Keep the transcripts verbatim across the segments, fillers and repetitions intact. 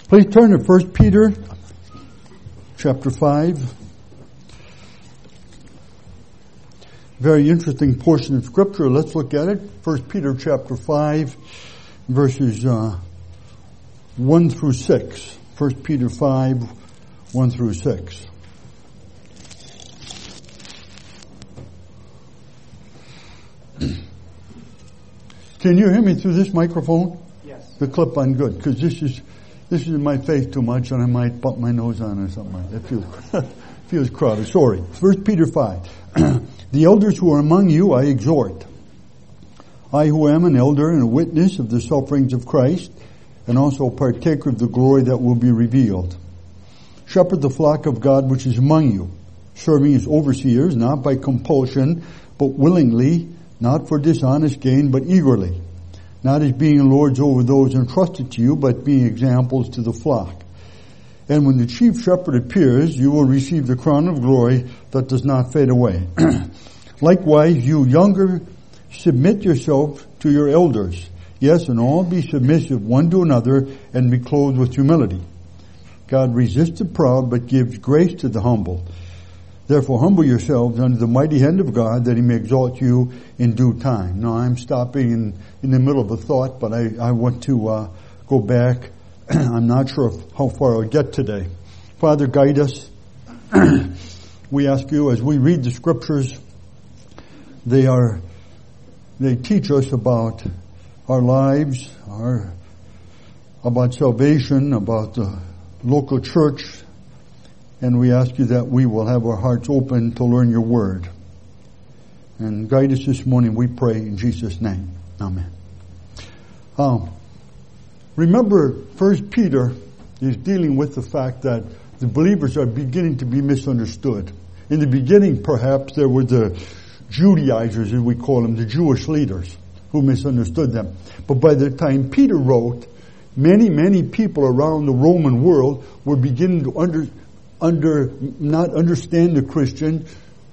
Please turn to First Peter chapter five. Very interesting portion of Scripture. Let's look at it. First Peter chapter five, verses uh, one through six. First Peter five, one through six. Can you hear me through this microphone? Yes. The clip on good, because this is this is in my face too much, and I might bump my nose on it or something like that. It feels feels crowded. Sorry. First Peter five. The elders who are among you I exhort. I who am an elder and a witness of the sufferings of Christ, and also partaker of the glory that will be revealed. Shepherd the flock of God which is among you, serving as overseers, not by compulsion, but willingly, not for dishonest gain, but eagerly, not as being lords over those entrusted to you, but being examples to the flock. And when the chief shepherd appears, you will receive the crown of glory that does not fade away. Likewise, you younger, submit yourself to your elders. Yes, and all be submissive one to another, and be clothed with humility. God resists the proud, but gives grace to the humble. Therefore humble yourselves under the mighty hand of God, that he may exalt you in due time. Now I'm stopping in, in the middle of a thought, but I, I want to uh, go back. I'm not sure if, how far I'll get today. Father, guide us. We ask you, as we read the Scriptures, they are, they teach us about our lives, our, about salvation, about the local church, and we ask you that we will have our hearts open to learn your word. And guide us this morning, we pray in Jesus' name. Amen. Um, remember, First Peter is dealing with the fact that the believers are beginning to be misunderstood. In the beginning, perhaps, there were the Judaizers, as we call them, the Jewish leaders, who misunderstood them. But by the time Peter wrote, many, many people around the Roman world were beginning to under, under, not understand the Christian,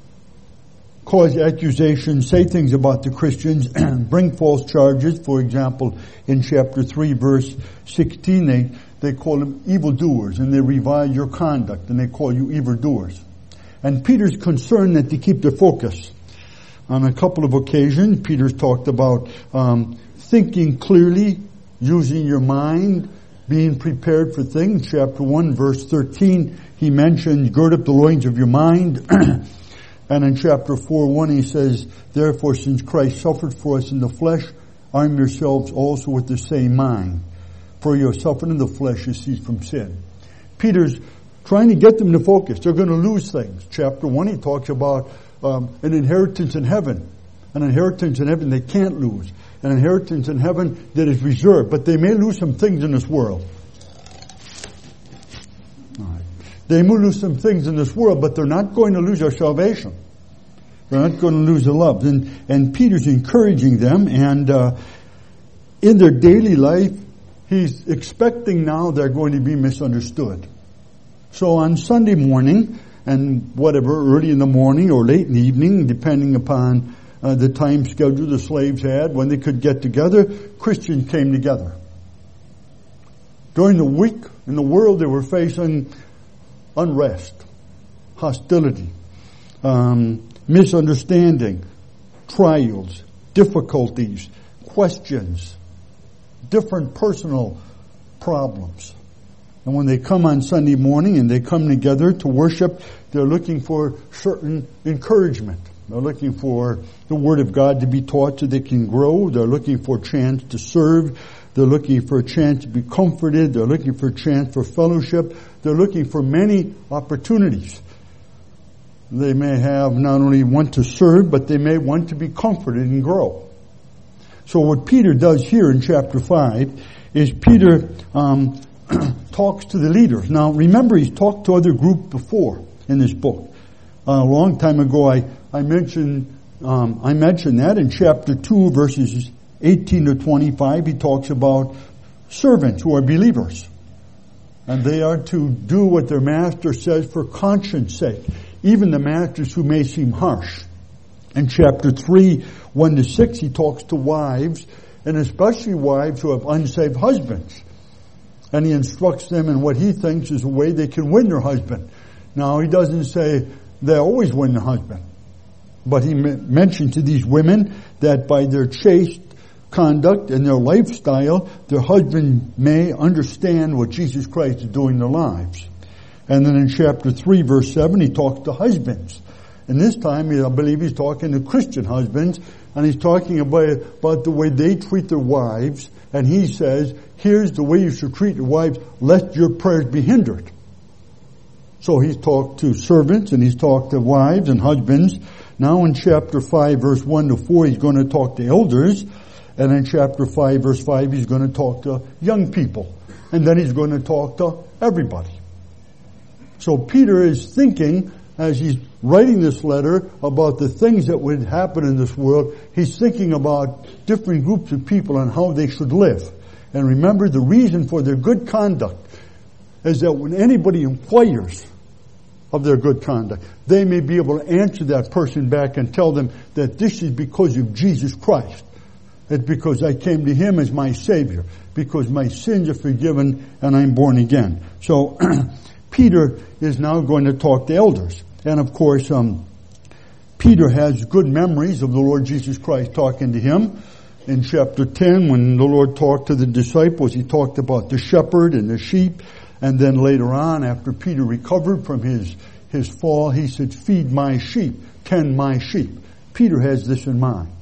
cause accusations, say things about the Christians, bring false charges. For example, in chapter three, verse sixteen, they, they call them evildoers, and they revile your conduct, and they call you evildoers. And Peter's concerned that they keep their focus. On a couple of occasions, Peter's talked about um, thinking clearly, using your mind, being prepared for things. Chapter one, verse thirteen, he mentioned, gird up the loins of your mind. And in chapter four, one, he says, therefore, since Christ suffered for us in the flesh, arm yourselves also with the same mind. For your suffering in the flesh is ceased from sin. Peter's trying to get them to focus. They're going to lose things. Chapter one, he talks about um, an inheritance in heaven. An inheritance in heaven they can't lose. An inheritance in heaven that is reserved. But they may lose some things in this world. All right. They may lose some things in this world, but they're not going to lose their salvation. They're not going to lose their love. And, and Peter's encouraging them, and uh, in their daily life, he's expecting now they're going to be misunderstood. So on Sunday morning, and whatever, early in the morning or late in the evening, depending upon uh, the time schedule the slaves had, when they could get together, Christians came together. During the week in the world, they were facing unrest, hostility, um, misunderstanding, trials, difficulties, questions, different personal problems. And when they come on Sunday morning and they come together to worship, they're looking for certain encouragement. They're looking for the Word of God to be taught so they can grow. They're looking for a chance to serve. They're looking for a chance to be comforted. They're looking for a chance for fellowship. They're looking for many opportunities. They may have not only want to serve, but they may want to be comforted and grow. So what Peter does here in chapter five is Peter um, talks to the leaders. Now remember, he's talked to other groups before in this book. Uh, a long time ago, I, I mentioned um, I mentioned that in chapter two, verses eighteen to twenty-five, he talks about servants who are believers. And they are to do what their master says for conscience sake. Even the masters who may seem harsh. In chapter three, one to six, he talks to wives, and especially wives who have unsaved husbands. and he instructs them in what he thinks is a way they can win their husband. Now, he doesn't say they always win their husband, but he m- mentioned to these women that by their chaste conduct and their lifestyle, their husband may understand what Jesus Christ is doing in their lives. And then in chapter three, verse seven, he talks to husbands. And this time, I believe he's talking to Christian husbands, and he's talking about, about the way they treat their wives. And he says, here's the way you should treat your wives, lest your prayers be hindered. So he's talked to servants, and he's talked to wives and husbands. Now in chapter five, verse one to four, he's going to talk to elders. And in chapter five, verse five, he's going to talk to young people. And then he's going to talk to everybody. So Peter is thinking, as he's writing this letter, about the things that would happen in this world. He's thinking about different groups of people and how they should live. And remember, the reason for their good conduct is that when anybody inquires of their good conduct, they may be able to answer that person back and tell them that this is because of Jesus Christ. It's because I came to Him as my Savior, because my sins are forgiven and I'm born again. So Peter is now going to talk to elders. And of course, um, Peter has good memories of the Lord Jesus Christ talking to him. In chapter ten, when the Lord talked to the disciples, He talked about the shepherd and the sheep. And then later on, after Peter recovered from his, his fall, he said, feed my sheep, tend my sheep. Peter has this in mind.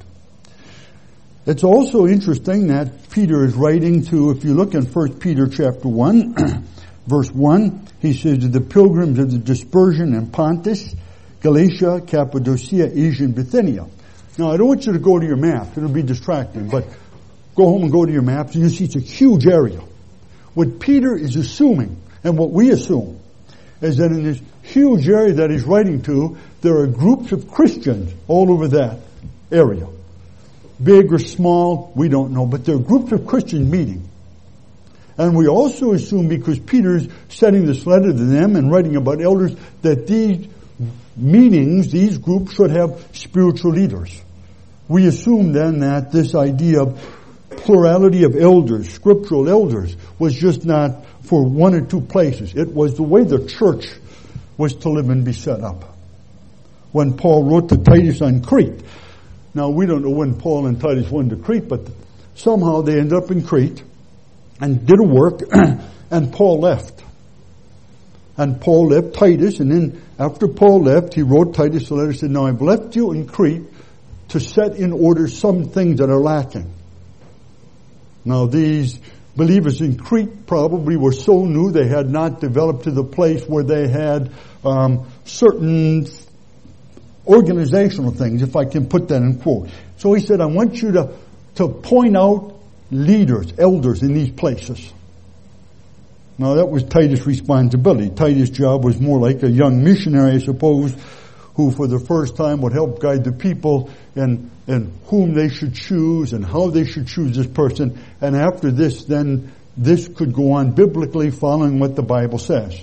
It's also interesting that Peter is writing to, if you look in First Peter chapter one, verse one, he says, to the pilgrims of the dispersion in Pontus, Galatia, Cappadocia, Asia, and Bithynia. Now, I don't want you to go to your map. It'll be distracting. But go home and go to your maps, and you see it's a huge area. What Peter is assuming, and what we assume, is that in this huge area that he's writing to, there are groups of Christians all over that area. Big or small, we don't know, but there are groups of Christians meeting. And we also assume, because Peter's sending this letter to them and writing about elders, that these meetings, these groups should have spiritual leaders. We assume then that this idea of plurality of elders, scriptural elders, was just not for one or two places. It was the way the church was to live and be set up. When Paul wrote to Titus on Crete, now we don't know when Paul and Titus went to Crete, but somehow they ended up in Crete and did a work, and Paul left. And Paul left Titus, and then after Paul left, he wrote Titus a letter, said, now I've left you in Crete to set in order some things that are lacking. Now these believers in Crete probably were so new they had not developed to the place where they had um, certain organizational things, if I can put that in quote. So he said, I want you to, to point out leaders, elders in these places. Now that was Titus' responsibility. Titus' job was more like a young missionary, I suppose, who for the first time would help guide the people in, in whom they should choose and how they should choose this person. And after this, then this could go on biblically following what the Bible says.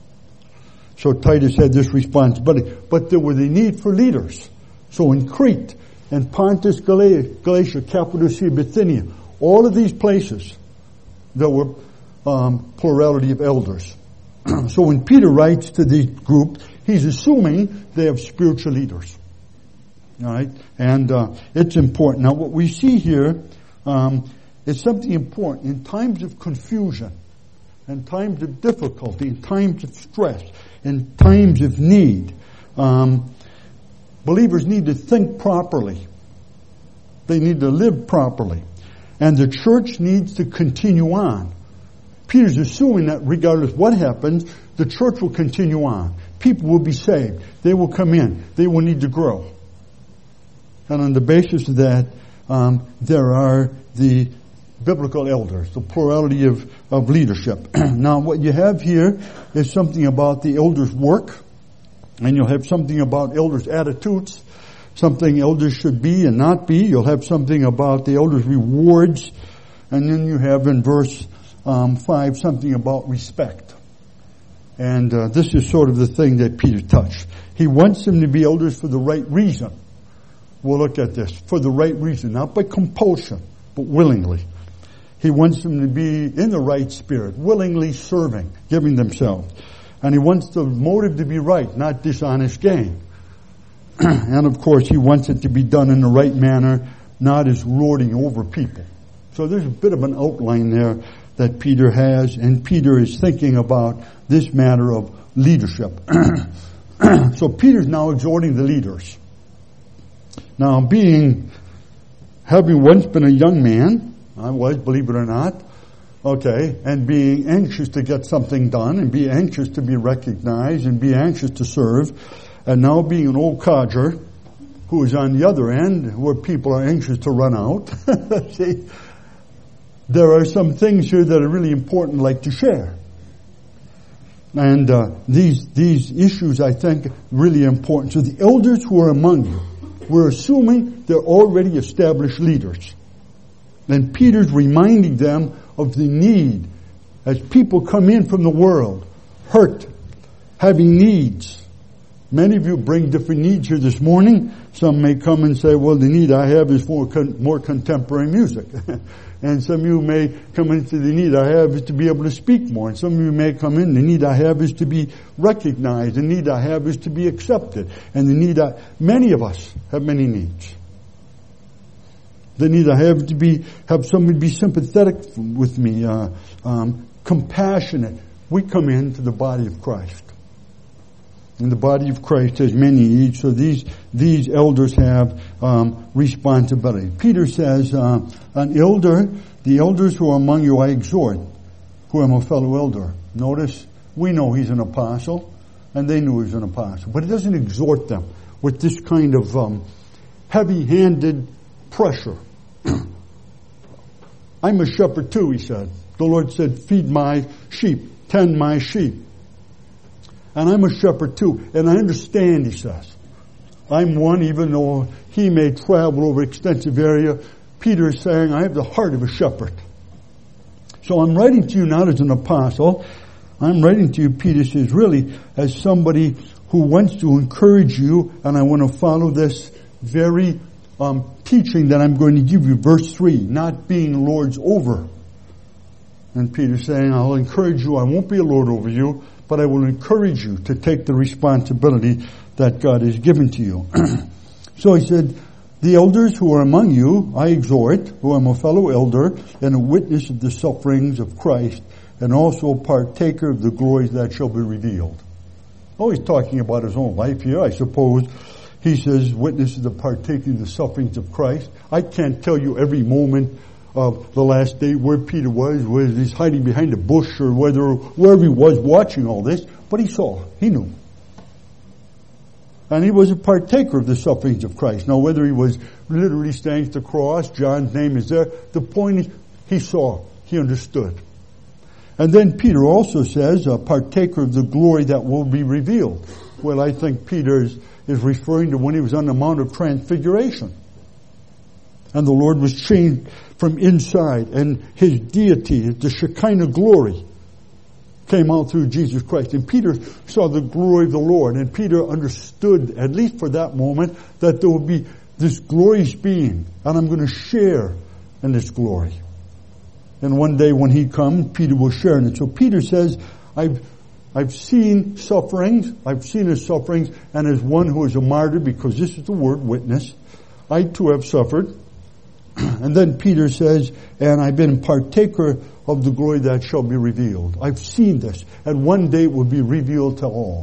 So Titus had this responsibility. But there was a need for leaders. So in Crete, and Pontus, Galatia, Cappadocia, Bithynia, all of these places, there were um, plurality of elders. So when Peter writes to the group, he's assuming they have spiritual leaders. All right? And uh, it's important. Now what we see here um, is something important. In times of confusion, in times of difficulty, in times of stress, in times of need, um, believers need to think properly. They need to live properly. And the church needs to continue on. Peter's assuming that regardless what happens, the church will continue on. People will be saved. They will come in. They will need to grow. And on the basis of that, um, there are the biblical elders, the plurality of, of leadership. Now, what you have here is something about the elders' work, and you'll have something about elders' attitudes, something elders should be and not be. You'll have something about the elders' rewards, and then you have in verse um, five something about respect. And uh, this is sort of the thing that Peter touched. He wants them to be elders for the right reason. We'll look at this. For the right reason, not by compulsion, but willingly. He wants them to be in the right spirit, willingly serving, giving themselves. And he wants the motive to be right, not dishonest gain. And of course, he wants it to be done in the right manner, not as lording over people. So there's a bit of an outline there that Peter has, and Peter is thinking about this matter of leadership. So Peter's now exhorting the leaders. Now, being, having once been a young man, I was, believe it or not, okay, and being anxious to get something done, and be anxious to be recognized, and be anxious to serve, and now being an old codger who is on the other end, where people are anxious to run out. See, there are some things here that are really important, like to share. And uh, these these issues, I think, really important. So the elders who are among you, we're assuming they're already established leaders. And Peter's reminding them of the need as people come in from the world, hurt, having needs. Many of you bring different needs here this morning. Some may come and say, well, the need I have is for con- more contemporary music. And some of you may come into the need I have is to be able to speak more. And some of you may come in, the need I have is to be recognized. The need I have is to be accepted. And the need I, many of us have many needs. The need I have to be, have somebody be sympathetic with me, uh, um, compassionate. We come into the body of Christ. And the body of Christ has many needs, so these these elders have um, responsibility. Peter says, uh, an elder, the elders who are among you I exhort, who am a fellow elder. Notice, we know he's an apostle, and they knew he was an apostle. But it doesn't exhort them with this kind of um, heavy-handed pressure. I'm a shepherd too, he said. The Lord said, feed my sheep, tend my sheep. And I'm a shepherd too. And I understand, he says. I'm one, even though he may travel over extensive area. Peter is saying, I have the heart of a shepherd. So I'm writing to you not as an apostle. I'm writing to you, Peter says, really as somebody who wants to encourage you. And I want to follow this very um, teaching that I'm going to give you. Verse three, not being lords over. And Peter's saying, I'll encourage you. I won't be a lord over you, but I will encourage you to take the responsibility that God has given to you. So he said, the elders who are among you, I exhort, who am a fellow elder and a witness of the sufferings of Christ, and also a partaker of the glories that shall be revealed. Oh, he's talking about his own life here, I suppose. He says, witness of the partaking of the sufferings of Christ. I can't tell you every moment of the last day where Peter was, whether he's hiding behind a bush or whether wherever he was watching all this, but he saw, he knew. And he was a partaker of the sufferings of Christ. Now whether he was literally staying at the cross, John's name is there, the point is he saw, he understood. And then Peter also says, a partaker of the glory that will be revealed. Well, I think Peter is, is referring to when he was on the Mount of Transfiguration. And the Lord was changed from inside, and his deity, the Shekinah glory, came out through Jesus Christ. And Peter saw the glory of the Lord, and Peter understood, at least for that moment, that there would be this glorious being, and I'm going to share in this glory. And one day when he comes, Peter will share in it. So Peter says, I've I've seen sufferings, I've seen his sufferings, and as one who is a martyr, because this is the word witness, I too have suffered. And then Peter says, and I've been partaker of the glory that shall be revealed. I've seen this, and one day it will be revealed to all.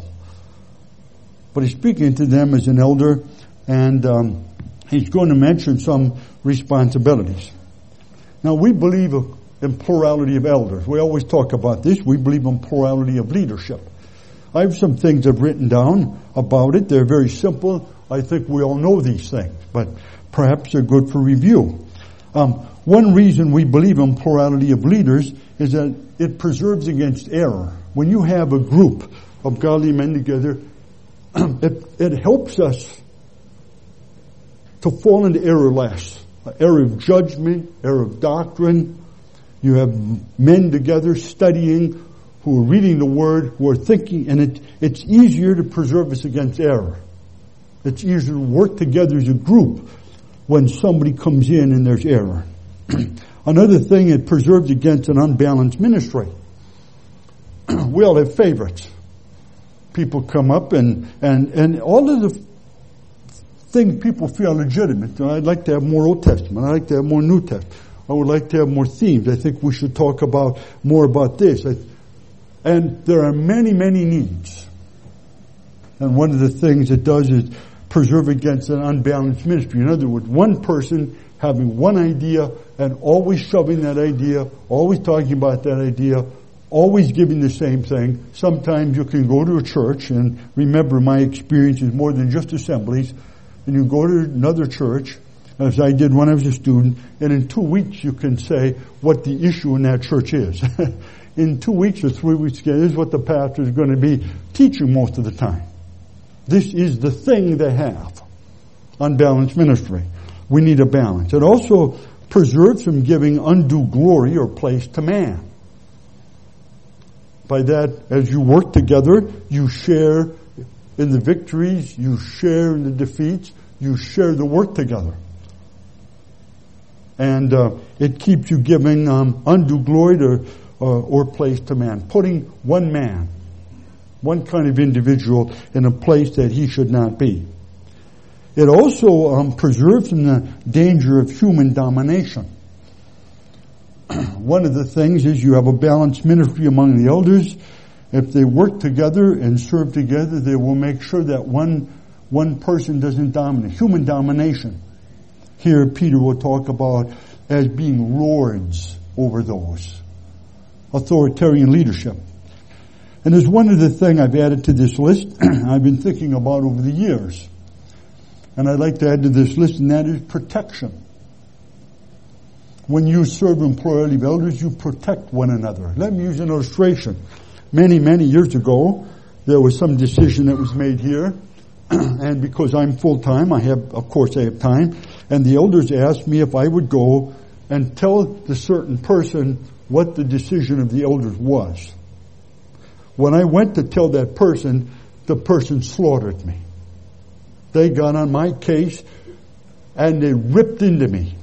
But he's speaking to them as an elder, and um, he's going to mention some responsibilities. Now we believe in plurality of elders. We always talk about this. We believe in plurality of leadership. I have some things I've written down about it. They're very simple. I think we all know these things, but perhaps they're good for review. Um, one reason we believe in plurality of leaders is that it preserves against error. When you have a group of godly men together, it, it helps us to fall into error less. Error of judgment, error of doctrine. You have men together studying, who are reading the Word, who are thinking, and it, it's easier to preserve us against error. It's easier to work together as a group when somebody comes in and there's error. Another thing, it preserves against an unbalanced ministry. We all have favorites. People come up and, and, and all of the things people feel legitimate. I'd like to have more Old Testament. I'd like to have more New Testament. I would like to have more themes. I think we should talk about more about this. I, and there are many, many needs. And one of the things it does is preserve against an unbalanced ministry. In other words, one person having one idea and always shoving that idea, always talking about that idea, always giving the same thing. Sometimes you can go to a church, and remember my experience is more than just assemblies, and you go to another church, as I did when I was a student, and in two weeks you can say what the issue in that church is. In two weeks or three weeks, this is what the pastor is going to be teaching most of the time. This is the thing they have. Unbalanced ministry. We need a balance. It also preserves from giving undue glory or place to man. By that, as you work together, you share in the victories, you share in the defeats, you share the work together. And uh, it keeps you giving um, undue glory to, uh, or place to man. Putting one man, one kind of individual in a place that he should not be. It also um, preserves from the danger of human domination. One of the things is you have a balanced ministry among the elders. If they work together and serve together, they will make sure that one one person doesn't dominate. Human domination. Here Peter will talk about as being lords over those. Authoritarian leadership. And there's one other thing I've added to this list I've been thinking about over the years. And I'd like to add to this list, and that is protection. When you serve in plurality of elders, you protect one another. Let me use an illustration. Many, many years ago, there was some decision that was made here. And because I'm full-time, I have, of course I have time. And the elders asked me if I would go and tell the certain person what the decision of the elders was. When I went to tell that person, the person slaughtered me. They got on my case and they ripped into me.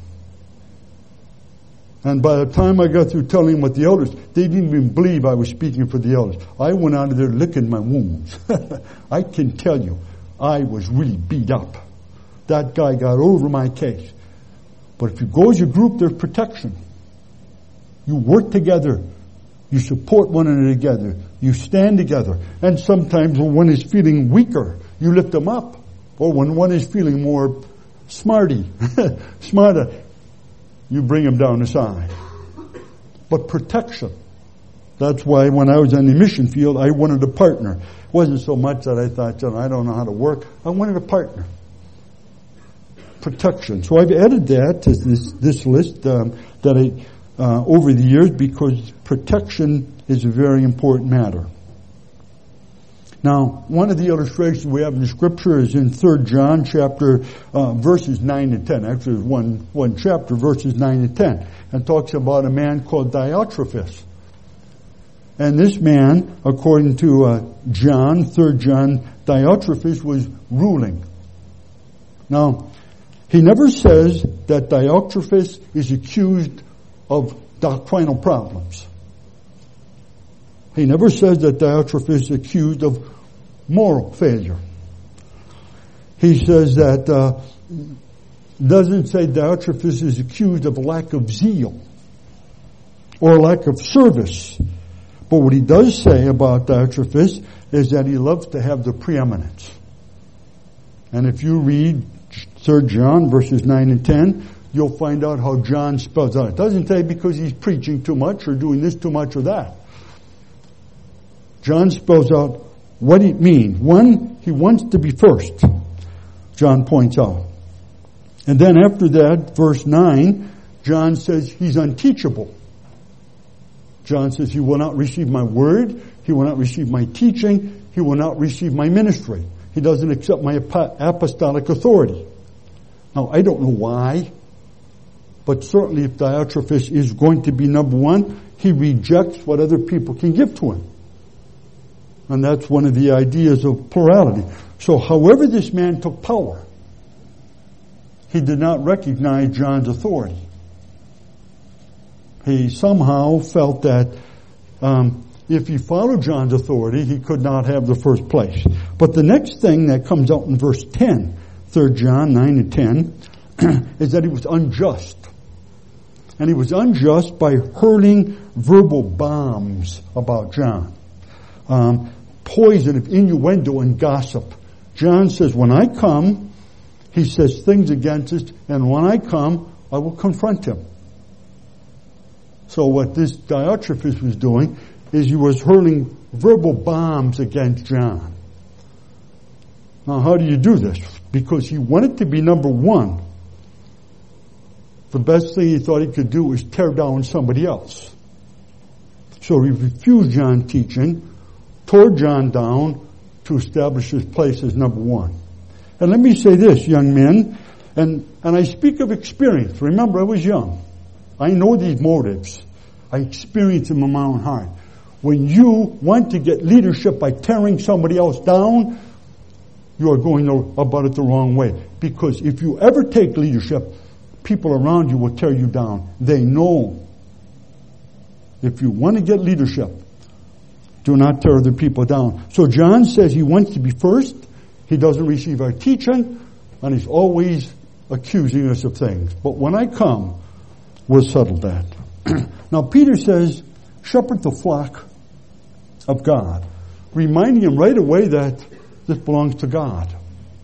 And by the time I got through telling what the elders, they didn't even believe I was speaking for the elders. I went out of there licking my wounds. I can tell you, I was really beat up. That guy got over my case. But if you go as a group, there's protection. You work together. You support one another together. You stand together. And sometimes when one is feeling weaker, you lift them up. Or when one is feeling more smarty, smarter, you bring them down the side. But protection. That's why when I was on the mission field, I wanted a partner. It wasn't so much that I thought, you know, I don't know how to work. I wanted a partner. Protection. So I've added that to this, this list um, that I, uh, over the years, because protection is a very important matter. Now, one of the illustrations we have in the scripture is in Third John chapter, uh, verses nine and ten. Actually, it's one, one chapter, verses nine and ten. And talks about a man called Diotrephes. And this man, according to uh, John, Third John, Diotrephes was ruling. Now, he never says that Diotrephes is accused of doctrinal problems. He never says that Diotrephes is accused of moral failure. He says that, uh, doesn't say Diotrephes is accused of lack of zeal or lack of service. But what he does say about Diotrephes is that he loves to have the preeminence. And if you read Third John verses nine and ten, you'll find out how John spells out. It doesn't say because he's preaching too much or doing this too much or that. John spells out what it means. One, he wants to be first, John points out. And then after that, verse nine, John says he's unteachable. John says he will not receive my word, he will not receive my teaching, he will not receive my ministry. He doesn't accept my apostolic authority. Now, I don't know why, but certainly if Diotrephes is going to be number one, he rejects what other people can give to him. And that's one of the ideas of plurality. So however this man took power, he did not recognize John's authority. he somehow felt that um, if he followed John's authority, he could not have the first place. But the next thing that comes out in verse ten, Third John nine and ten, is that he was unjust. And he was unjust by hurling verbal bombs about John. Um, poison of innuendo and gossip. John says, when I come, he says things against us, and when I come, I will confront him. So what this Diotrephes was doing is he was hurling verbal bombs against John. Now, how do you do this? Because he wanted to be number one. The best thing he thought he could do was tear down somebody else. So he refused John's teaching, tore John down to establish his place as number one. And let me say this, young men, and, and I speak of experience. Remember, I was young. I know these motives. I experience them in my own heart. When you want to get leadership by tearing somebody else down, you are going about it the wrong way. Because if you ever take leadership, people around you will tear you down. They know. If you want to get leadership, do not tear other people down. So John says he wants to be first. He doesn't receive our teaching, and he's always accusing us of things. But when I come, we'll settle that. Now Peter says, shepherd the flock of God, reminding him right away that this belongs to God.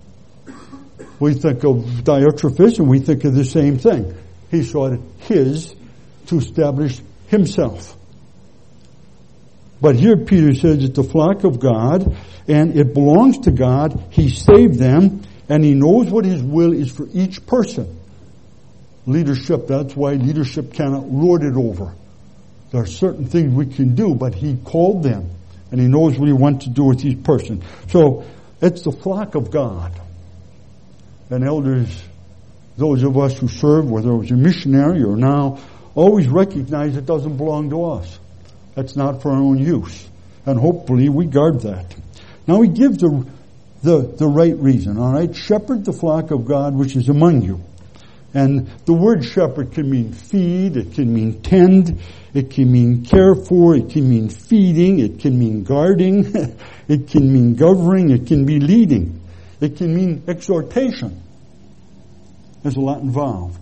We think of Diotrephes and we think of the same thing. He sought it his to establish himself. But here Peter says it's the flock of God and it belongs to God. He saved them and he knows what his will is for each person. Leadership, that's why leadership cannot lord it over. There are certain things we can do, but he called them and he knows what he wants to do with each person. So it's the flock of God. And elders, those of us who serve, whether it was a missionary or now, always recognize it doesn't belong to us. That's not for our own use. And hopefully we guard that. Now he gives the, the, the right reason, all right? Shepherd the flock of God which is among you. And the word shepherd can mean feed, it can mean tend, it can mean care for, it can mean feeding, it can mean guarding, it can mean governing, it can be leading, it can mean exhortation. There's a lot involved.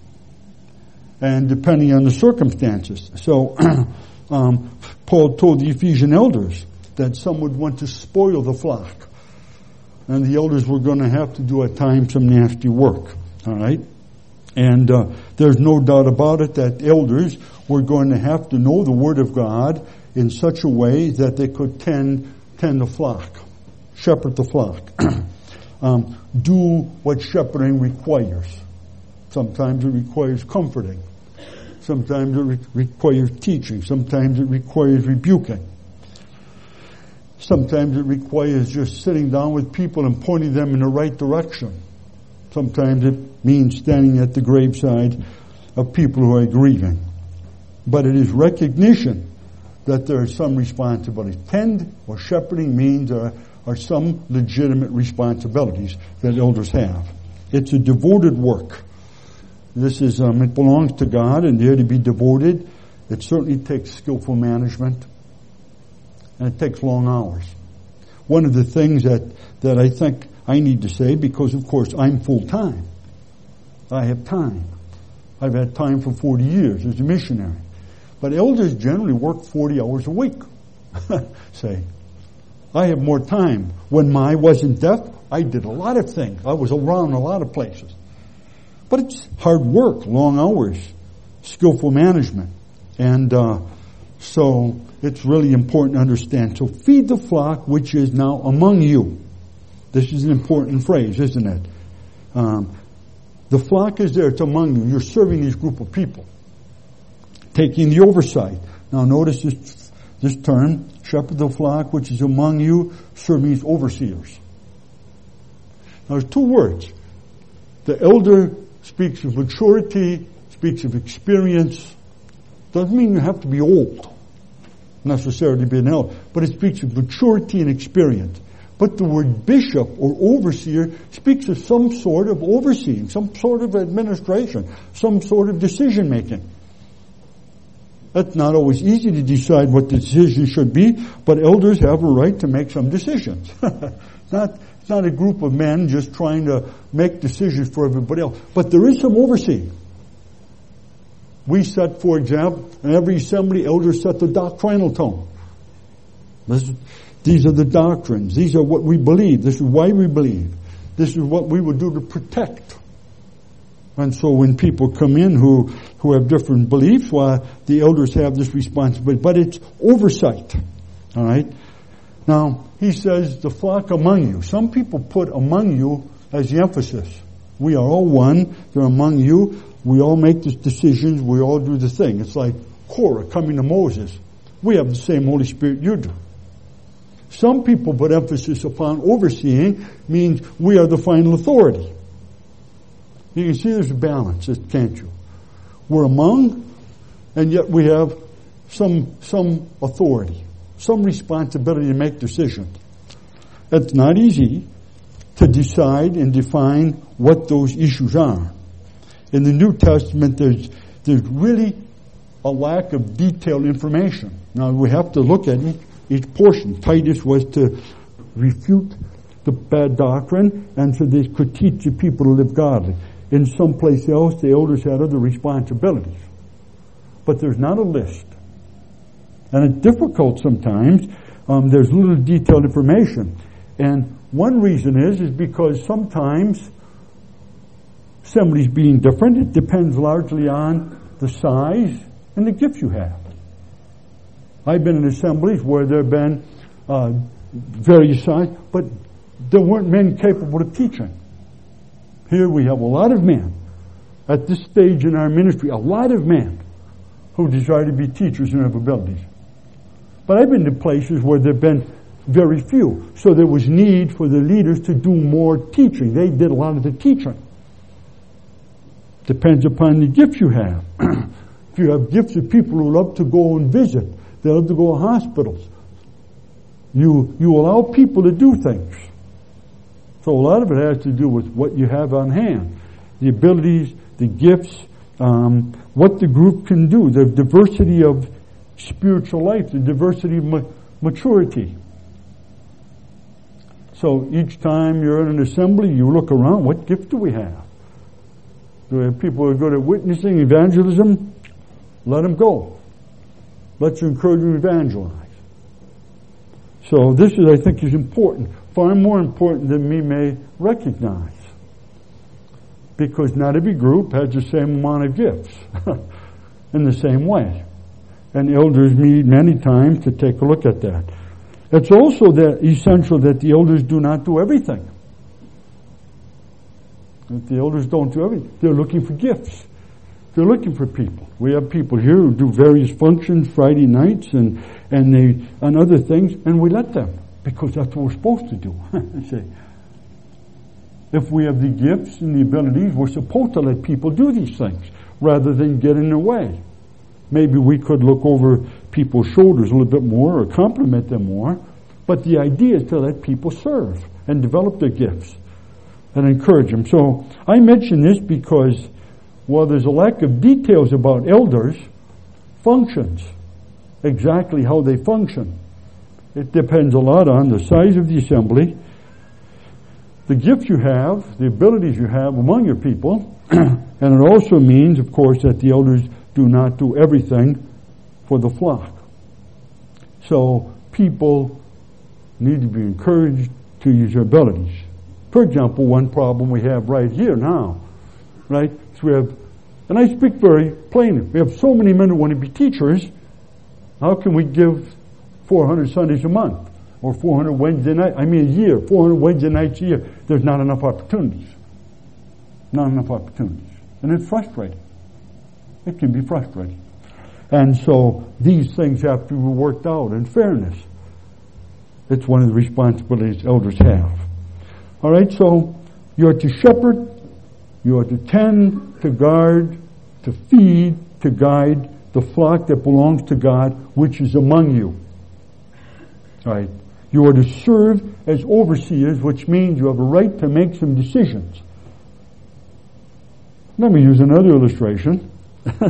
And depending on the circumstances. So, um, Paul told the Ephesian elders that some would want to spoil the flock. And the elders were going to have to do at times some nasty work. All right? And uh, there's no doubt about it that elders were going to have to know the Word of God in such a way that they could tend, tend the flock, shepherd the flock. um, do what shepherding requires. Sometimes it requires comforting. Sometimes it re- requires teaching. Sometimes it requires rebuking. Sometimes it requires just sitting down with people and pointing them in the right direction. Sometimes it means standing at the graveside of people who are grieving. But it is recognition that there is some responsibility. Tend or shepherding means there are some legitimate responsibilities that elders have. It's a devoted work. This is, um, it belongs to God and they're to be devoted. It certainly takes skillful management and it takes long hours. One of the things that, that I think I need to say, because of course I'm full-time. I have time. I've had time for forty years as a missionary. But elders generally work forty hours a week. Say, I have more time. When I wasn't deaf, I did a lot of things. I was around a lot of places. But it's hard work, long hours, skillful management. And uh, so it's really important to understand. So feed the flock which is now among you. This is an important phrase, isn't it? Um, the flock is there, it's among you. You're serving this group of people. Taking the oversight. Now notice this, this term, shepherd the flock which is among you, serving as overseers. Now there's two words. The elder speaks of maturity, speaks of experience. Doesn't mean you have to be old, necessarily to be an elder, but it speaks of maturity and experience. But the word bishop or overseer speaks of some sort of overseeing, some sort of administration, some sort of decision making. It's not always easy to decide what the decision should be, but elders have a right to make some decisions. It's not, it's not a group of men just trying to make decisions for everybody else. But there is some overseeing. We set, for example, in every assembly, elders set the doctrinal tone. This, these are the doctrines. These are what we believe. This is why we believe. This is what we would do to protect. And so when people come in who, who have different beliefs, well, the elders have this responsibility. But it's oversight. All right? Now, he says, the flock among you. Some people put among you as the emphasis. We are all one. They're among you. We all make the decisions. We all do the thing. It's like Korah coming to Moses. We have the same Holy Spirit you do. Some people put emphasis upon overseeing, means we are the final authority. You can see there's a balance, can't you? We're among, and yet we have some some authority, some responsibility to make decisions. It's not easy to decide and define what those issues are. In the New Testament, there's there's really a lack of detailed information. Now, we have to look at each, each portion. Titus was to refute the bad doctrine, and so they could teach the people to live godly. In some place else, the elders had other responsibilities. But there's not a list. And it's difficult sometimes. Um, there's little detailed information. And one reason is, is because sometimes assemblies being different, it depends largely on the size and the gifts you have. I've been in assemblies where there have been uh, various sizes, but there weren't men capable of teaching. Here we have a lot of men at this stage in our ministry, a lot of men who desire to be teachers and have abilities. But I've been to places where there have been very few. So there was need for the leaders to do more teaching. They did a lot of the teaching. Depends upon the gifts you have. If you have gifts of people who love to go and visit, they love to go to hospitals, you you allow people to do things. So a lot of it has to do with what you have on hand, the abilities, the gifts, um, what the group can do, the diversity of spiritual life, the diversity of ma- maturity. So each time you're in an assembly, you look around, what gift do we have? Do we have people who are good at witnessing, evangelism? Let them go. Let's encourage them to evangelize. So this is, I think, is important. Far more important than we may recognize. Because not every group has the same amount of gifts in the same way. And elders need many times to take a look at that. It's also that essential that the elders do not do everything. If the elders don't do everything, they're looking for gifts. They're looking for people. We have people here who do various functions Friday nights and, and they and other things, and we let them. Because that's what we're supposed to do. See, if we have the gifts and the abilities, we're supposed to let people do these things rather than get in their way. Maybe we could look over people's shoulders a little bit more or compliment them more. But the idea is to let people serve and develop their gifts and encourage them. So I mention this because while there's a lack of details about elders' functions, exactly how they function, it depends a lot on the size of the assembly, the gifts you have, the abilities you have among your people, and it also means, of course, that the elders do not do everything for the flock. So people need to be encouraged to use their abilities. For example, one problem we have right here now, right, is we have, and I speak very plainly, we have so many men who want to be teachers. How can we give four hundred Sundays a month or four hundred Wednesday nights, I mean a year, four hundred Wednesday nights a year? There's not enough opportunities. Not enough opportunities. And it's frustrating. It can be frustrating. And so these things have to be worked out in fairness. It's one of the responsibilities elders have. All right, so you are to shepherd, you are to tend, to guard, to feed, to guide the flock that belongs to God, which is among you. All right. You are to serve as overseers, which means you have a right to make some decisions. Let me use another illustration.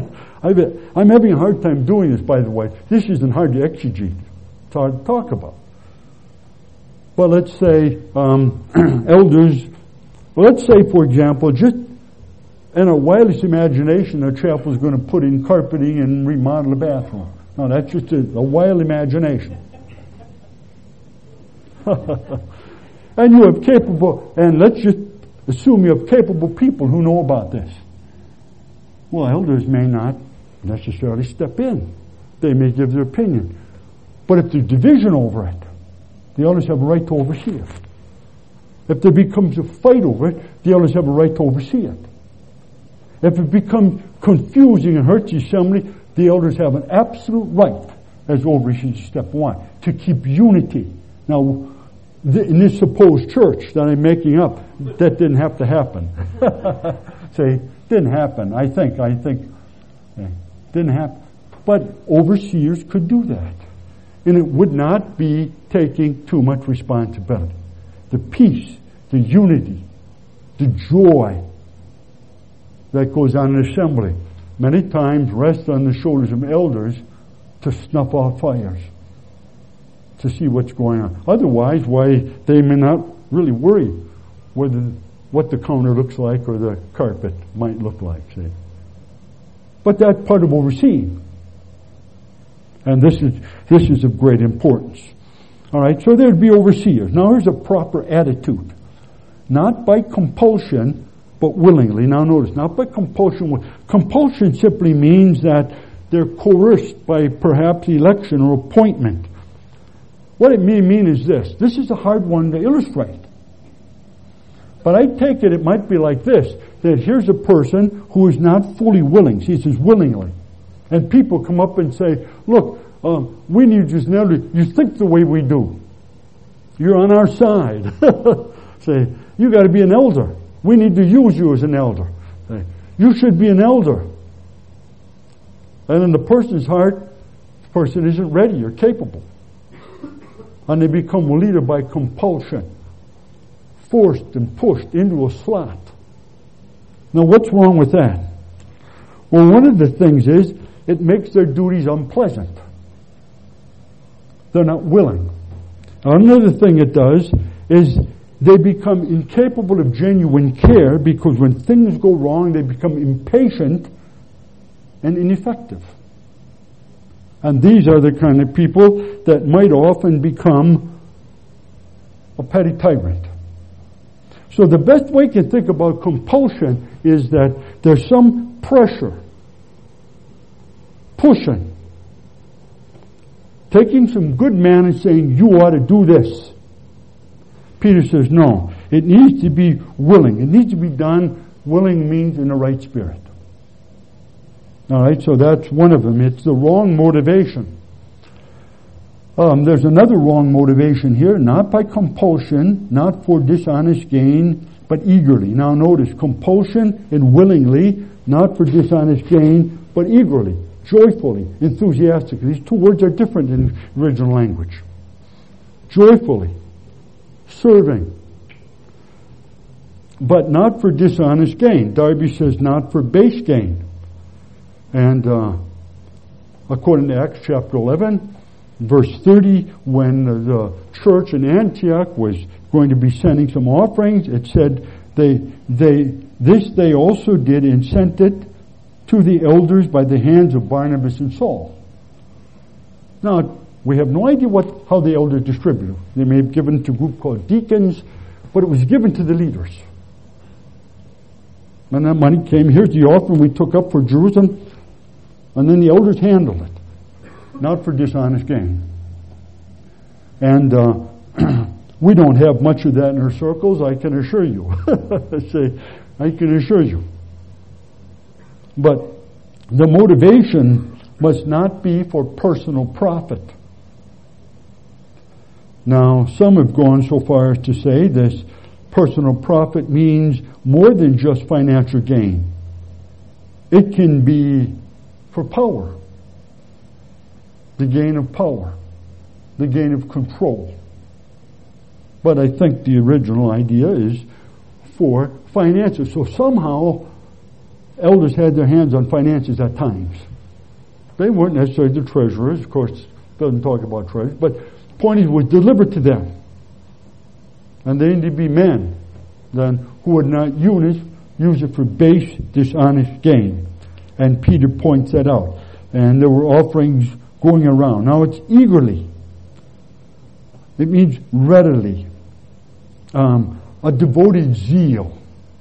I've, I'm having a hard time doing this, by the way. This isn't hard to exegete. It's hard to talk about. But let's say um, elders, well, let's say, for example, just in our wildest imagination, a chapel is going to put in carpeting and remodel a bathroom. No, that's just a, a wild imagination. And you have capable, and let's just assume you have capable people who know about this. Well, elders may not necessarily step in. They may give their opinion. But if there's division over it, the elders have a right to oversee it. If there becomes a fight over it, the elders have a right to oversee it. If it becomes confusing and hurts the assembly, the elders have an absolute right, as overseers, step one, to keep unity. Now, in this supposed church that I'm making up, that didn't have to happen. Say, didn't happen. I think, I think, yeah, didn't happen. But overseers could do that. And it would not be taking too much responsibility. The peace, the unity, the joy that goes on in assembly many times rests on the shoulders of elders to snuff out fires, to see what's going on. Otherwise, why, they may not really worry whether what the counter looks like or the carpet might look like, see. But that's part of overseeing. And this is this is of great importance. All right, so there'd be overseers. Now here's a proper attitude. Not by compulsion, but willingly. Now notice, not by compulsion. Compulsion simply means that they're coerced by perhaps election or appointment. What it may mean is this. This is a hard one to illustrate. But I take it, it might be like this, that here's a person who is not fully willing. He says willingly. And people come up and say, look, um, we need you as an elder. You think the way we do. You're on our side. Say, you got to be an elder. We need to use you as an elder. Say, you should be an elder. And in the person's heart, the person isn't ready or capable. And they become a leader by compulsion. Forced and pushed into a slot. Now what's wrong with that? Well, one of the things is, it makes their duties unpleasant. They're not willing. Another thing it does is they become incapable of genuine care because when things go wrong, they become impatient and ineffective. And these are the kind of people that might often become a petty tyrant. So the best way to think about compulsion is that there's some pressure, pushing, taking some good man and saying, you ought to do this. Peter says, no, it needs to be willing. It needs to be done. Willing means in the right spirit. All right, so that's one of them. It's the wrong motivation. Um, there's another wrong motivation here, not by compulsion, not for dishonest gain, but eagerly. Now notice, compulsion and willingly, not for dishonest gain, but eagerly, joyfully, enthusiastically. These two words are different in original language. Joyfully, serving, but not for dishonest gain. Darby says not for base gain. And uh, according to Acts chapter eleven, verse thirty, when the church in Antioch was going to be sending some offerings, it said they they this they also did and sent it to the elders by the hands of Barnabas and Saul. Now, we have no idea what how the elders distributed. They may have given to a group called deacons, but it was given to the leaders. When that money came, here's the offering we took up for Jerusalem, and then the elders handled it. Not for dishonest gain. And uh, we don't have much of that in our circles, I can assure you. Say, I can assure you. But the motivation must not be for personal profit. Now, some have gone so far as to say this personal profit means more than just financial gain. It can be for power. The gain of power. The gain of control. But I think the original idea is for finances. So somehow, elders had their hands on finances at times. They weren't necessarily the treasurers. Of course, it doesn't talk about treasurers. But the point is, it was delivered to them. And they needed to be men then who would not use it, use it for base, dishonest gain. And Peter points that out. And there were offerings going around. Now it's eagerly. It means readily. Um, a devoted zeal.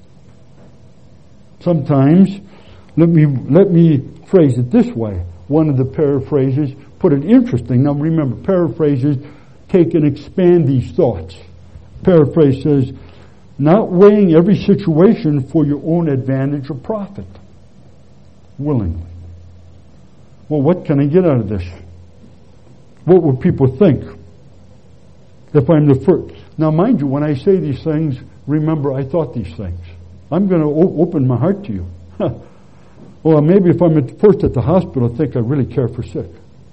Sometimes, let me let me phrase it this way. One of the paraphrases put it interesting. Now remember, paraphrases take and expand these thoughts. Paraphrase says, not weighing every situation for your own advantage or profit. Willingly. Well, what can I get out of this? What will people think if I'm the first? Now, mind you, when I say these things, remember, I thought these things. I'm going to o- open my heart to you. Well, maybe if I'm at first at the hospital, I think I really care for sick.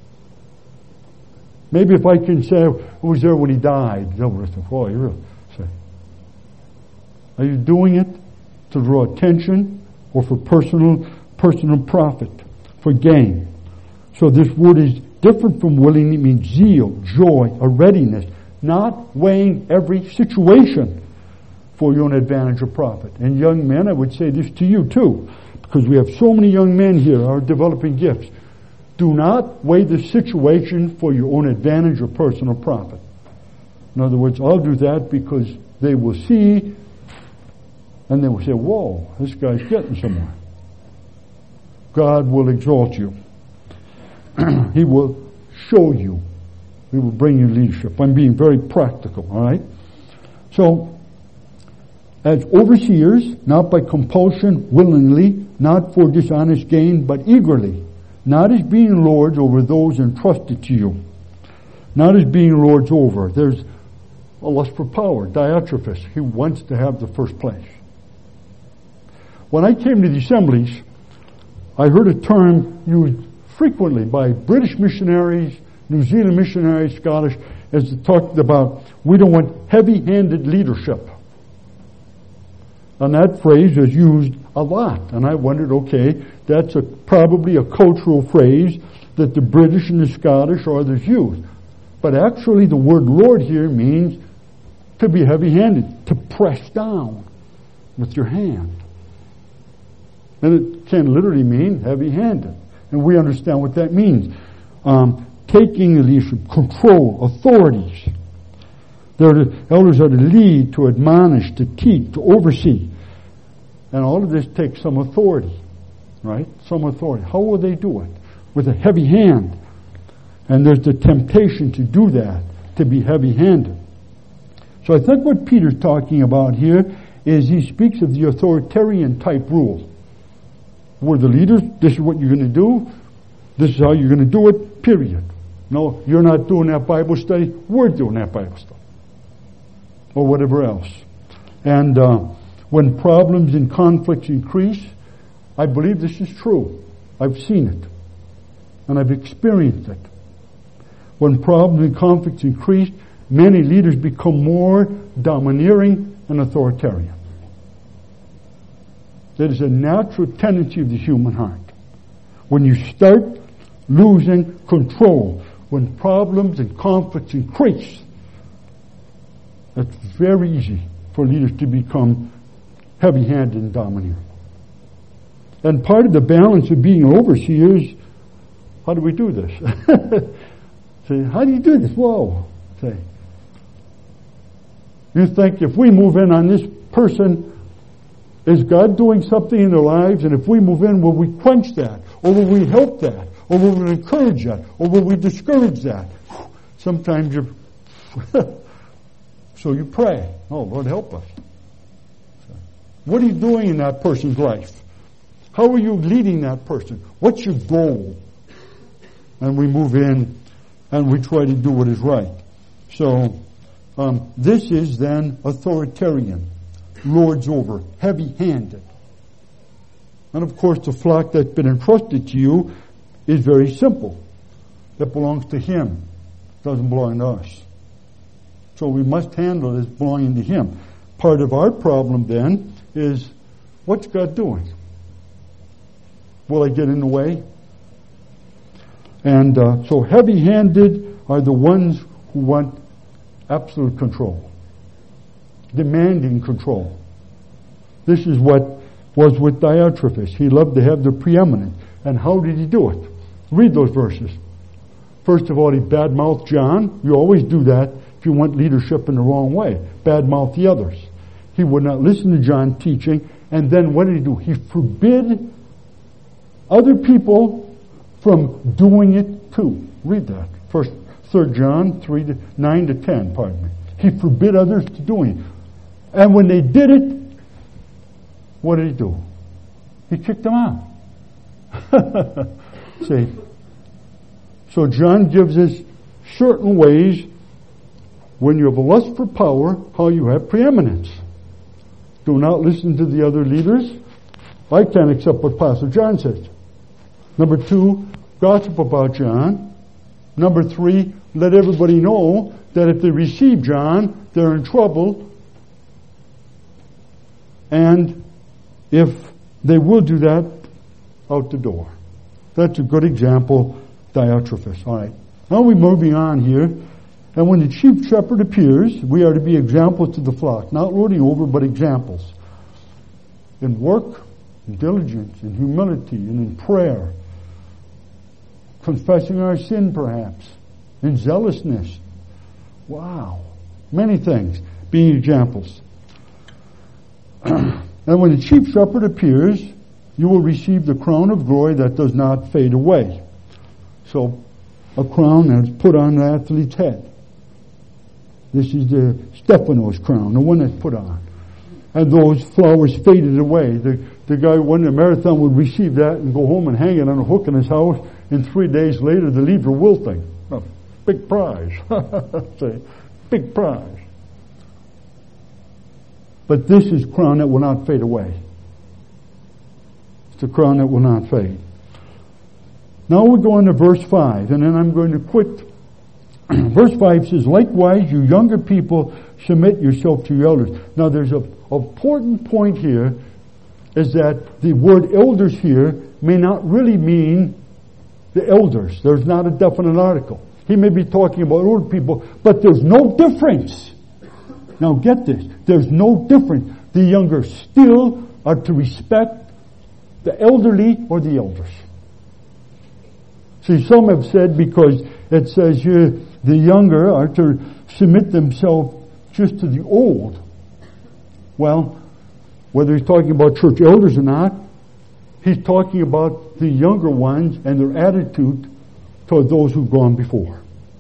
Maybe if I can say, who was there when he died? Oh, you really say. Are you doing it to draw attention or for personal personal profit, for gain? So this word is different from willing. It means zeal, joy, a readiness, not weighing every situation for your own advantage or profit. And young men, I would say this to you too, because we have so many young men here who are developing gifts. Do not weigh the situation for your own advantage or personal profit. In other words, I'll do that because they will see and they will say, whoa, this guy's getting somewhere. God will exalt you. He will show you. He will bring you leadership. I'm being very practical, all right? So, as overseers, not by compulsion, willingly, not for dishonest gain, but eagerly, not as being lords over those entrusted to you, not as being lords over. There's a lust for power. Diotrephes, he wants to have the first place. When I came to the assemblies, I heard a term used frequently by British missionaries, New Zealand missionaries, Scottish, as they talked about, we don't want heavy-handed leadership. And that phrase is used a lot. And I wondered, okay, that's a, probably a cultural phrase that the British and the Scottish or others use. But actually the word Lord here means to be heavy-handed, to press down with your hand. And it can literally mean heavy-handed. And we understand what that means. Um, taking the leadership, control, authorities. The elders are to lead, to admonish, to teach, to oversee. And all of this takes some authority, right? Some authority. How will they do it? With a heavy hand. And there's the temptation to do that, to be heavy-handed. So I think what Peter's talking about here is he speaks of the authoritarian type rule. We're the leaders, this is what you're going to do, this is how you're going to do it, period. No, you're not doing that Bible study, we're doing that Bible study. Or whatever else. And uh, when problems and conflicts increase, I believe this is true. I've seen it. And I've experienced it. When problems and conflicts increase, many leaders become more domineering and authoritarian. That is a natural tendency of the human heart. When you start losing control, when problems and conflicts increase, it's very easy for leaders to become heavy-handed and domineering. And part of the balance of being overseers, how do we do this? Say, how do you do this? Whoa. Say, you think if we move in on this person, is God doing something in their lives? And if we move in, will we quench that? Or will we help that? Or will we encourage that? Or will we discourage that? Sometimes you so you pray, oh, Lord, help us. What are you doing in that person's life? How are you leading that person? What's your goal? And we move in and we try to do what is right. So um, this is then authoritarian. Lords over, heavy-handed. And of course the flock that's been entrusted to you is very simple. That belongs to Him. It doesn't belong to us. So we must handle it as belonging to Him. Part of our problem then is, what's God doing? Will I get in the way? And uh, so heavy-handed are the ones who want absolute control, demanding control. This is what was with Diotrephes. He loved to have the preeminent. And how did he do it? Read those verses. First of all, he badmouthed John. You always do that if you want leadership in the wrong way. Badmouth the others. He would not listen to John teaching. And then what did he do? He forbid other people from doing it too. Read that. First, Third John three to nine to ten. Pardon me. He forbid others to doing it. And when they did it, what did he do? He kicked them out. See? So John gives us certain ways when you have a lust for power, how you have preeminence. Do not listen to the other leaders. I can't accept what Pastor John says. Number two, gossip about John. Number three, let everybody know that if they receive John, they're in trouble. And if they will do that, out the door. That's a good example, Diotrephes. All right. Now we're moving on here. And when the chief shepherd appears, we are to be examples to the flock. Not lording over, but examples. In work, in diligence, in humility, and in prayer. Confessing our sin, perhaps. In zealousness. Wow. Many things. Being examples. And when the chief shepherd appears, you will receive the crown of glory that does not fade away. So, a crown that's put on the athlete's head. This is the Stephanos crown, the one that's put on. And those flowers faded away. The, the guy who won the marathon would receive that and go home and hang it on a hook in his house, and three days later the leaves were wilting. A big prize. Say, big prize. But this is crown that will not fade away. It's a crown that will not fade. Now we go on to verse five, and then I'm going to quit. Verse five says, likewise, you younger people, submit yourself to your elders. Now there's an important point here, is that the word elders here may not really mean the elders. There's not a definite article. He may be talking about older people, but there's no difference. Now get this. There's no difference. The younger still are to respect the elderly or the elders. See, some have said because it says here the younger are to submit themselves just to the old. Well, whether he's talking about church elders or not, he's talking about the younger ones and their attitude toward those who've gone before.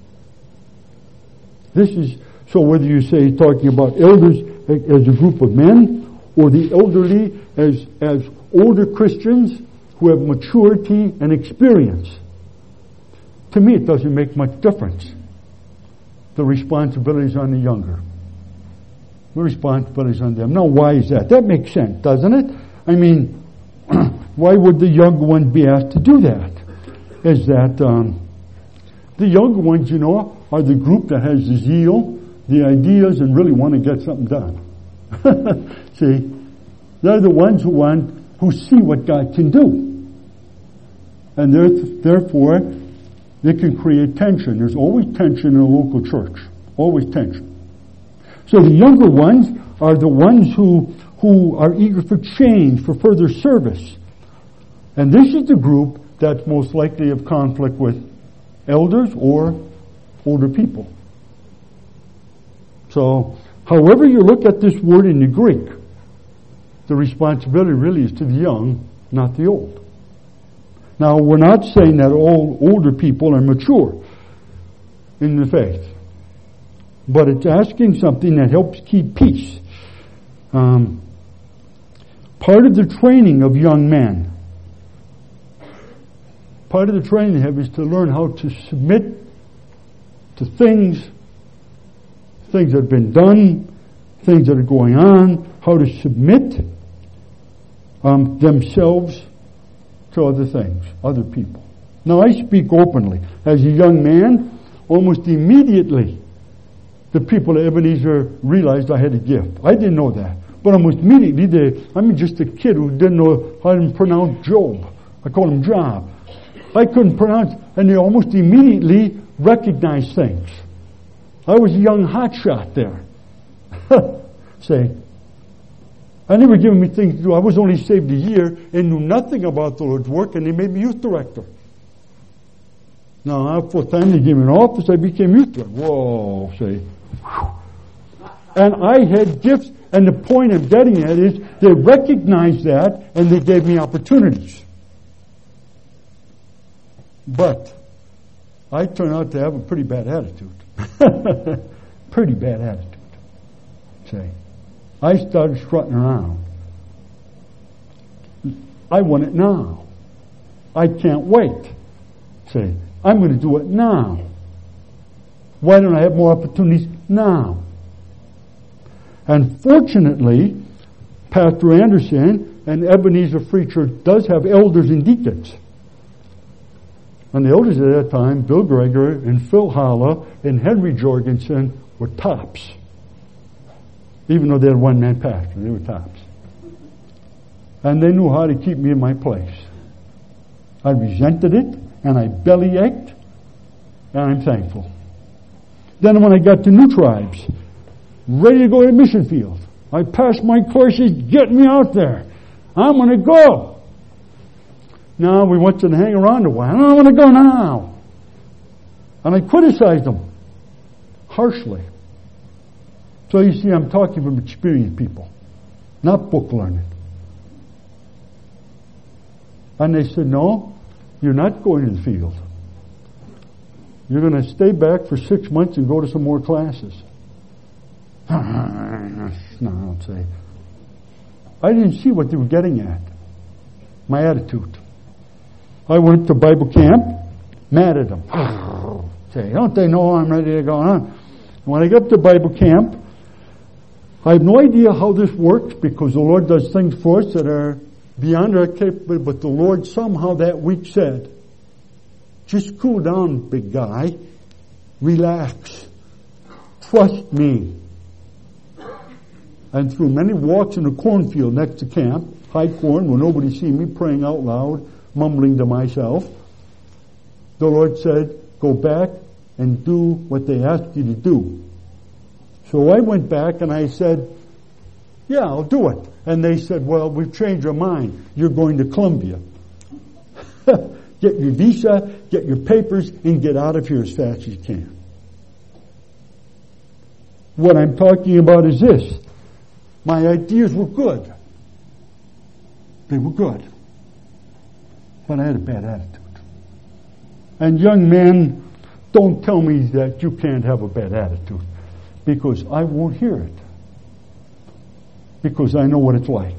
This is, so whether you say he's talking about elders as a group of men or the elderly as, as older Christians who have maturity and experience, to me it doesn't make much difference. The responsibility is on the younger. The responsibility is on them. Now why is that? That makes sense, doesn't it? I mean, why would the younger one be asked to do that? Is that um, the younger ones, you know, are the group that has the zeal, the ideas, and really want to get something done. See, they're the ones who want, who see what God can do. And therefore, they can create tension. There's always tension in a local church. Always tension. So the younger ones are the ones who, who are eager for change, for further service. And this is the group that's most likely of conflict with elders or older people. So, however you look at this word in the Greek, the responsibility really is to the young, not the old. Now, we're not saying that all older people are mature in the faith, but it's asking something that helps keep peace. Um, part of the training of young men, part of the training they have is to learn how to submit to things, things that have been done, things that are going on, how to submit um, themselves to other things, other people. Now I speak openly. As a young man, almost immediately the people at Ebenezer realized I had a gift. I didn't know that. But almost immediately, they, I mean just a kid who didn't know how to pronounce Job. I called him Job. I couldn't pronounce, and they almost immediately recognized things. I was a young hotshot there. Say, I never given me things to do. I was only saved a year and knew nothing about the Lord's work, and they made me youth director. Now, after time they gave me an office, I became youth director. Whoa, say. And I had gifts, and the point I'm getting at is they recognized that, and they gave me opportunities. But I turned out to have a pretty bad attitude. Pretty bad attitude. Say, I started strutting around. I want it now. I can't wait. Say, I'm going to do it now. Why don't I have more opportunities now? And fortunately, Pastor Anderson and Ebenezer Free Church does have elders and deacons. And the elders at that time, Bill Greger and Phil Holla and Henry Jorgensen, were tops. Even though they had one-man pastor, they were tops. And they knew how to keep me in my place. I resented it, and I belly ached, and I'm thankful. Then when I got to New Tribes, ready to go to the mission field, I passed my courses, get me out there. I'm going to go. Now we want you to hang around a while. I don't want to go now. And I criticized them harshly. So you see, I'm talking from experienced people, not book learning. And they said, no, you're not going to the field. You're going to stay back for six months and go to some more classes. No, I'll say. I didn't see what they were getting at. My attitude. I went to Bible camp, mad at them. Say, don't they know I'm ready to go? Huh? When I got to Bible camp, I have no idea how this works because the Lord does things for us that are beyond our capability, but the Lord somehow that week said, just cool down, big guy. Relax. Trust me. And through many walks in the cornfield next to camp, high corn, where nobody see me praying out loud, mumbling to myself, the Lord said, go back and do what they asked you to do. So I went back and I said, yeah, I'll do it. And they said, well, we've changed our mind. You're going to Columbia. Get your visa, get your papers, and get out of here as fast as you can. What I'm talking about is this. My ideas were good. They were good. But I had a bad attitude. And young men, don't tell me that you can't have a bad attitude, because I won't hear it. Because I know what it's like.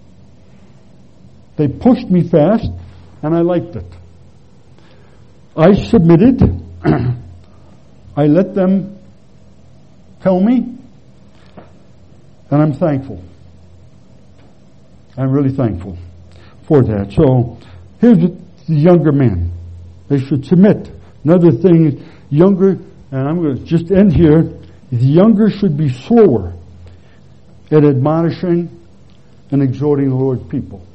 They pushed me fast, and I liked it. I submitted. I let them tell me, and I'm thankful. I'm really thankful for that. So, here's the younger men. They should submit. Another thing is, younger, and I'm going to just end here, the younger should be slower at admonishing and exhorting the Lord's people.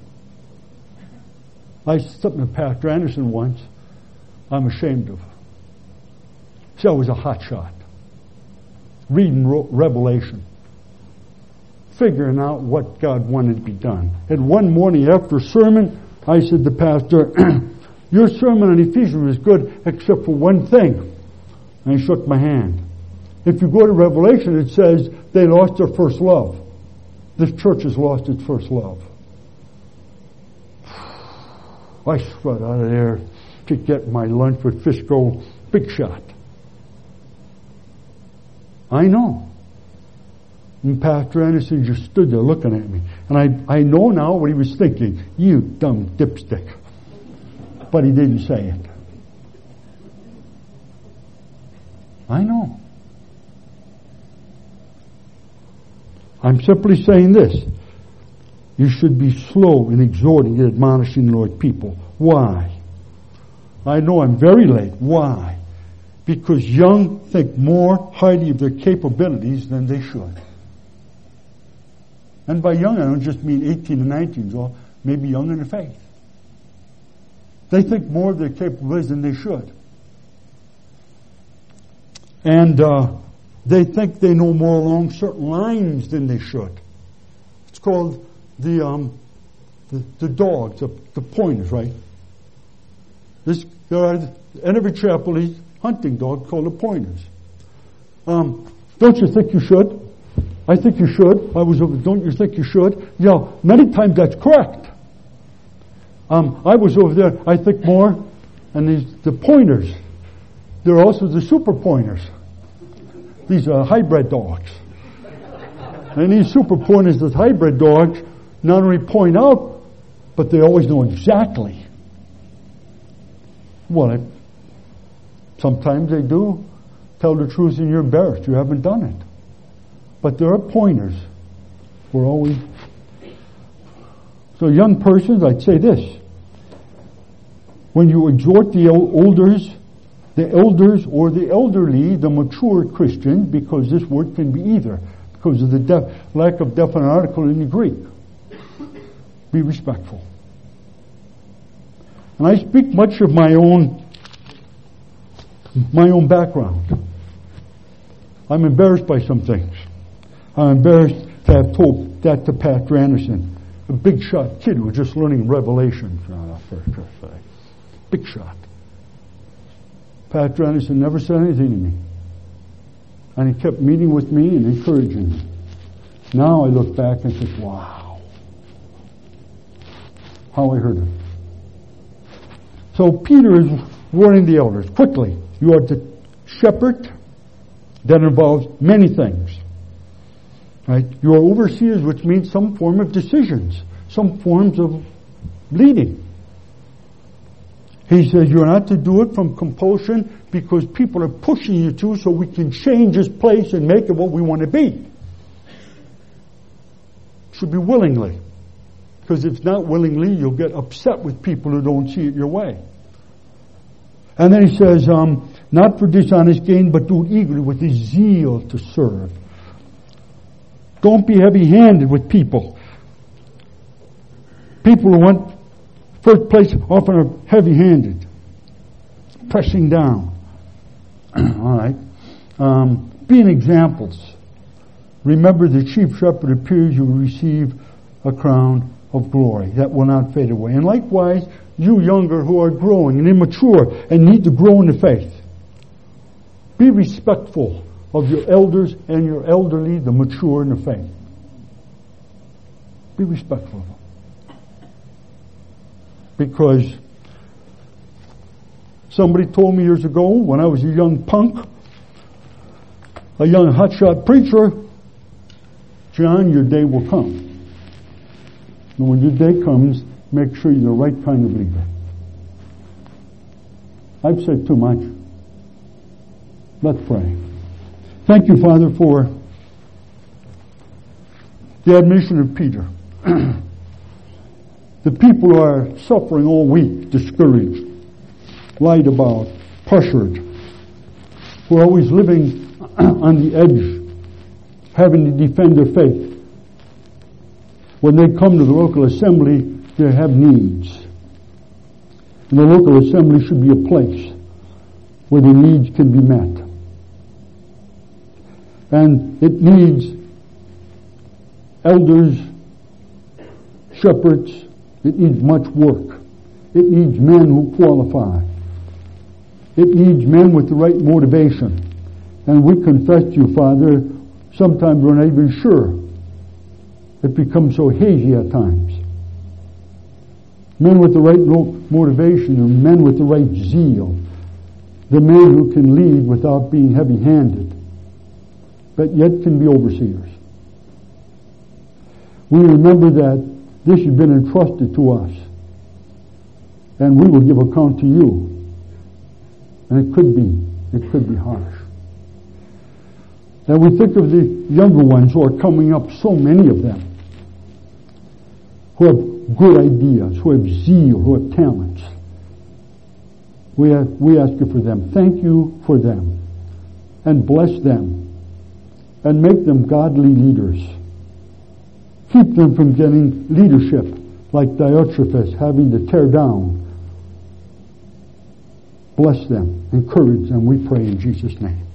I said something to Pastor Anderson once I'm ashamed of. See, I was a hot shot. Reading Revelation. Figuring out what God wanted to be done. And one morning after sermon, I said to Pastor, your sermon on Ephesians was good except for one thing. And he shook my hand. If you go to Revelation, it says they lost their first love. This church has lost its first love. I strut out of there to get my lunch with Fisco Big Shot. I know. And Pastor Anderson just stood there looking at me. And I, I know now what he was thinking. You dumb dipstick. But he didn't say it. I know. I'm simply saying this. You should be slow in exhorting and admonishing the Lord's people. Why? I know I'm very late. Why? Because young think more highly of their capabilities than they should. And by young, I don't just mean eighteen and nineteen, or maybe young in the faith. They think more of their capabilities than they should. And uh, they think they know more along certain lines than they should. It's called the um, the, the dogs, the, the pointers, right? This, there are, in every chapel, these hunting dogs called the pointers. Um, don't you think you should? I think you should. I was over, don't you think you should? Yeah, many times that's correct. Um, I was over there, I think more, and these, the pointers, they're also the super pointers. These are hybrid dogs. And these super pointers, the hybrid dogs, not only point out, but they always know exactly. Well, it, sometimes they do tell the truth and you're embarrassed. You haven't done it. But there are pointers. We're always... So young persons, I'd say this. When you exhort the elders, the elders or the elderly, the mature Christians, because this word can be either, because of the def- lack of definite article in the Greek. Be respectful. And I speak much of my own my own background. I'm embarrassed by some things. I'm embarrassed to have told that to Pastor Anderson, a big shot kid who was just learning Revelation. Big shot. Pastor Anderson never said anything to me. And he kept meeting with me and encouraging me. Now I look back and think, wow, how I heard it. So Peter is warning the elders, quickly, you are to shepherd. That involves many things. Right? You are overseers, which means some form of decisions, some forms of leading. He says you're not to do it from compulsion because people are pushing you to, so we can change this place and make it what we want to be. It should be willingly. Because if not willingly, you'll get upset with people who don't see it your way. And then he says, um, not for dishonest gain, but do it eagerly with a zeal to serve. Don't be heavy-handed with people. People who want first place often are heavy-handed, pressing down. All right. Um, being examples. Remember, the chief shepherd appears, you will receive a crown of glory that will not fade away. And likewise, you younger who are growing and immature and need to grow in the faith, be respectful of your elders and your elderly, the mature in the faith. Be respectful of them. Because somebody told me years ago when I was a young punk, a young hotshot preacher, John, your day will come. And when your day comes, make sure you're the right kind of leader. I've said too much. Let's pray. Thank you, Father, for the admission of Peter. The people who are suffering all week, discouraged, lied about, pressured, who are always living on the edge, having to defend their faith. When they come to the local assembly, they have needs. And the local assembly should be a place where the needs can be met. And it needs elders, shepherds. It needs much work. It needs men who qualify. It needs men with the right motivation. And we confess to you, Father, sometimes we're not even sure. It becomes so hazy at times. Men with the right motivation and men with the right zeal. The men who can lead without being heavy-handed, but yet can be overseers. We remember that this has been entrusted to us, and we will give account to you. And it could be, it could be harsh. And we think of the younger ones who are coming up, so many of them, who have good ideas, who have zeal, who have talents. We, have, we ask you for them. Thank you for them. And bless them. And make them godly leaders. Keep them from getting leadership like Diotrephes, having to tear down Bless them. Encourage them, we pray in Jesus' name.